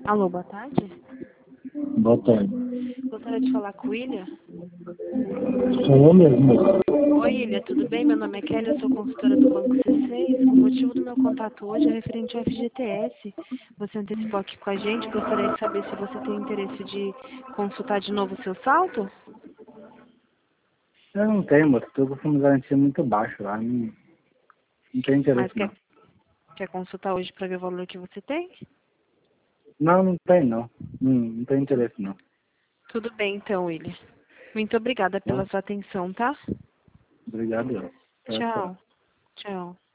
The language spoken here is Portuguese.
Alô, boa tarde. Boa tarde. Gostaria de falar com o William. Sou eu mesmo. Oi, William, tudo bem? Meu nome é Kelly, eu sou consultora do Banco C6. O motivo do meu contato hoje é referente ao FGTS. Você antecipou aqui com a gente. Gostaria de saber se você tem interesse de consultar de novo o seu saldo? Eu não tenho, moço. Estou com fundo de garantia muito baixo lá. Não tenho Mas interesse, não. quer consultar hoje para ver o valor que você tem? Não, não tem, não. Não tenho interesse, não. Tudo bem, então, William. Muito obrigada Tá? pela sua atenção, tá? Obrigado. Tchau, tchau. Tchau. Tchau.